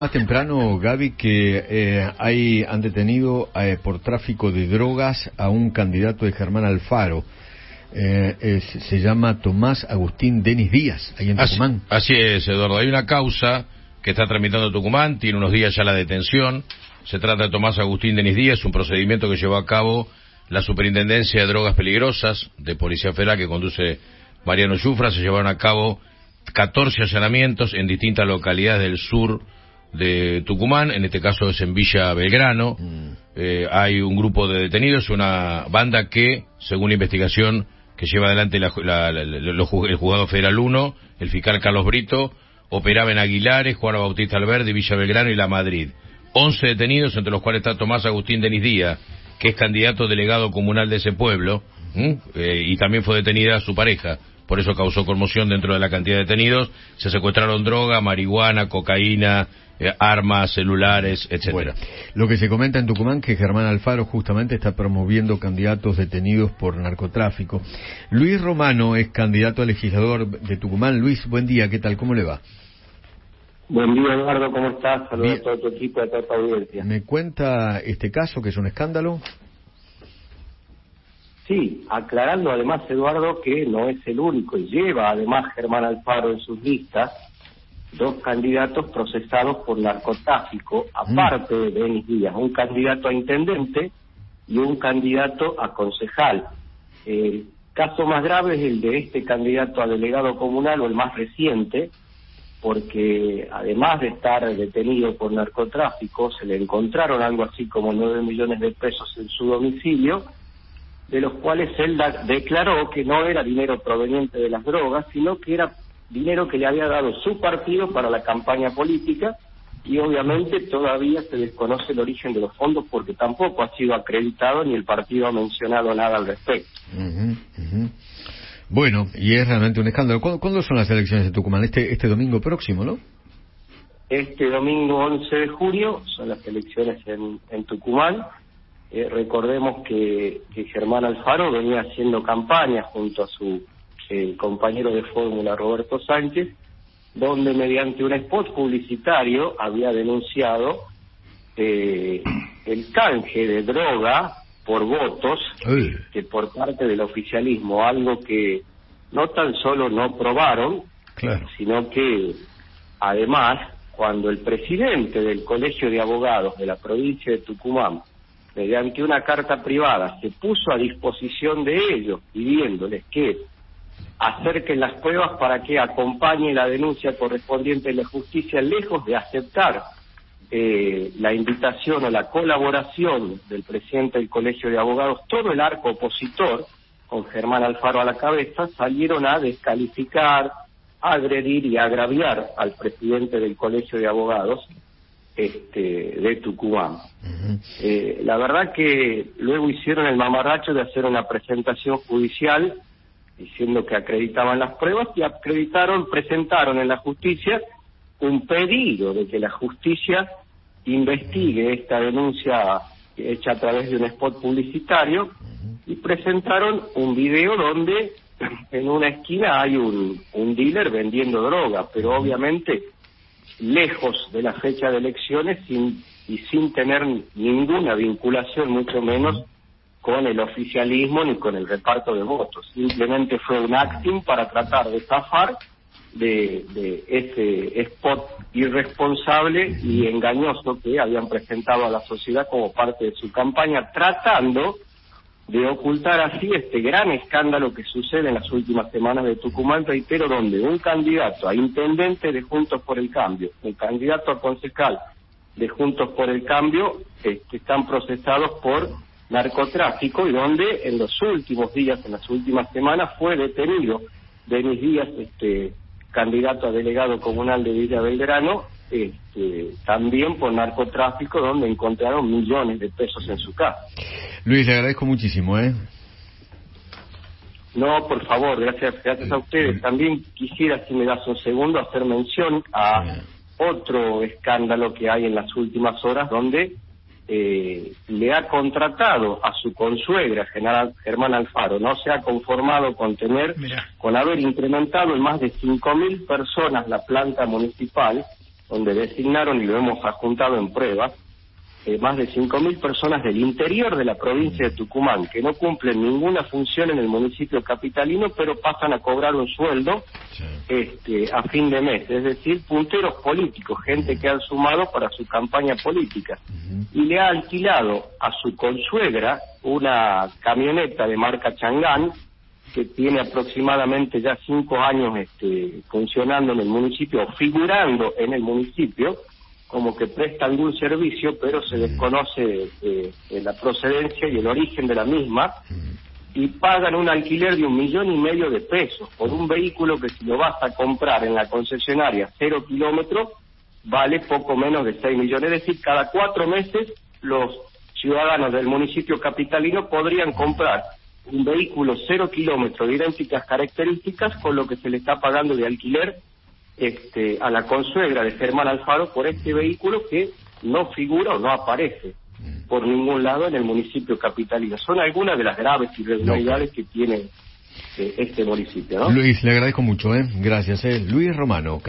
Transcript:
Más temprano, Gaby, que han detenido por tráfico de drogas a un candidato de Germán Alfaro. Se llama Tomás Agustín Denis Díaz, ahí en Tucumán. Así es, Eduardo. Hay una causa que está tramitando Tucumán, tiene unos días ya la detención. Se trata de Tomás Agustín Denis Díaz, un procedimiento que llevó a cabo la Superintendencia de Drogas Peligrosas de Policía Federal que conduce Mariano Yufra. Se llevaron a cabo 14 allanamientos en distintas localidades del sur de Tucumán, en este caso es en Villa Belgrano. Hay un grupo de detenidos, una banda que, según la investigación que lleva adelante el juzgado federal 1, el fiscal Carlos Brito, operaba en Aguilares, Juan Bautista Alberdi, Villa Belgrano y La Madrid. 11 detenidos, entre los cuales está Tomás Agustín Denis Díaz, que es candidato delegado comunal de ese pueblo, y también fue detenida su pareja. Por eso causó conmoción dentro de la cantidad de detenidos. Se secuestraron droga, marihuana, cocaína, armas, celulares, etcétera. Bueno, lo que se comenta en Tucumán que Germán Alfaro justamente está promoviendo candidatos detenidos por narcotráfico. Luis Romano es candidato a legislador de Tucumán. Luis, buen día, ¿qué tal? ¿Cómo le va? Buen día, Eduardo, ¿cómo estás? Saludos a todo tu equipo y a toda tu audiencia. ¿Me cuenta este caso, que es un escándalo? Sí, aclarando además, Eduardo, que no es el único, y lleva además Germán Alfaro en sus listas 2 candidatos procesados por narcotráfico, aparte de Denis Díaz, un candidato a intendente y un candidato a concejal. El caso más grave es el de este candidato a delegado comunal, o el más reciente, porque además de estar detenido por narcotráfico, se le encontraron algo así como 9 millones de pesos en su domicilio, de los cuales él declaró que no era dinero proveniente de las drogas, sino que era dinero que le había dado su partido para la campaña política, y obviamente todavía se desconoce el origen de los fondos porque tampoco ha sido acreditado ni el partido ha mencionado nada al respecto. Bueno, y es realmente un escándalo. ¿Cuándo son las elecciones de Tucumán? Este domingo próximo, ¿no? Este domingo 11 de junio son las elecciones en Tucumán. Recordemos que Germán Alfaro venía haciendo campaña junto a su compañero de fórmula Roberto Sánchez, donde mediante un spot publicitario había denunciado el canje de droga por votos que por parte del oficialismo, algo que no tan solo no probaron, claro, sino que además cuando el presidente del Colegio de Abogados de la provincia de Tucumán, mediante una carta privada, se puso a disposición de ellos pidiéndoles que acerquen las pruebas para que acompañe la denuncia correspondiente en la justicia, lejos de aceptar la invitación o la colaboración del presidente del Colegio de Abogados, todo el arco opositor, con Germán Alfaro a la cabeza, salieron a descalificar, a agredir y a agraviar al presidente del Colegio de Abogados de Tucumán. La verdad que luego hicieron el mamarracho de hacer una presentación judicial diciendo que acreditaban las pruebas y presentaron en la justicia un pedido de que la justicia investigue esta denuncia hecha a través de un spot publicitario, y presentaron un video donde en una esquina hay un dealer vendiendo droga, pero obviamente lejos de la fecha de elecciones sin tener ninguna vinculación, mucho menos con el oficialismo ni con el reparto de votos. Simplemente fue un acting para tratar de zafar de ese spot irresponsable y engañoso que habían presentado a la sociedad como parte de su campaña, tratando de ocultar así este gran escándalo que sucede en las últimas semanas de Tucumán, reitero, donde un candidato a intendente de Juntos por el Cambio, un candidato a concejal de Juntos por el Cambio, están procesados por narcotráfico, y donde en los últimos días, en las últimas semanas, fue detenido Denis Díaz, candidato a delegado comunal de Villa Belgrano, también por narcotráfico, donde encontraron millones de pesos en su casa. Luis, le agradezco muchísimo, No, por favor, gracias a ustedes. También quisiera, si me das un segundo, hacer mención a otro escándalo que hay en las últimas horas, donde le ha contratado a su consuegra, Germán Alfaro, no se ha conformado con haber incrementado en más de 5.000 personas la planta municipal, donde designaron, y lo hemos adjuntado en prueba, más de 5.000 personas del interior de la provincia de Tucumán, que no cumplen ninguna función en el municipio capitalino, pero pasan a cobrar un sueldo a fin de mes, es decir, punteros políticos, gente que han sumado para su campaña política, y le ha alquilado a su consuegra una camioneta de marca Changán, que tiene aproximadamente ya 5 años funcionando en el municipio, figurando en el municipio, como que presta algún servicio, pero se desconoce la procedencia y el origen de la misma, y pagan un alquiler de 1,5 millones de pesos por un vehículo que, si lo vas a comprar en la concesionaria 0 kilómetros, vale poco menos de 6 millones. Es decir, cada 4 meses los ciudadanos del municipio capitalino podrían comprar un vehículo 0 kilómetros de idénticas características con lo que se le está pagando de alquiler a la consuegra de Germán Alfaro por este vehículo, que no figura o no aparece por ningún lado en el municipio capitalino. Son algunas de las graves irregularidades que tiene este municipio, ¿no? Luis, le agradezco mucho, Gracias, Luis Romano.